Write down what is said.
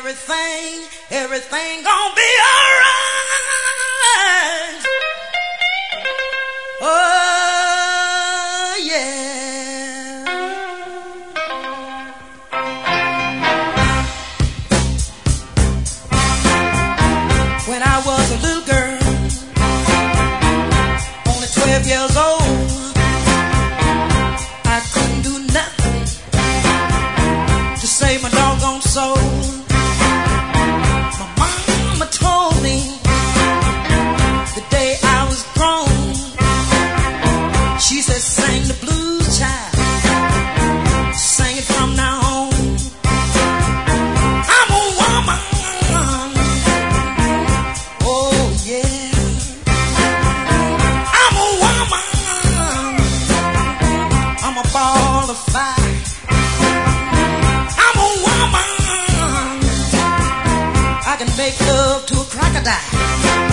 everything gonna be alright. Oh yeah. When I was a little girl, only 12 years old, I couldn't do nothing to save my doggone soul. My mama told me the day I was grown, she said, sing the blues, child, sing it from now on. I'm a woman, oh yeah, I'm a woman, I'm a ball of fire, I'm a woman, I can make love to a crocodile.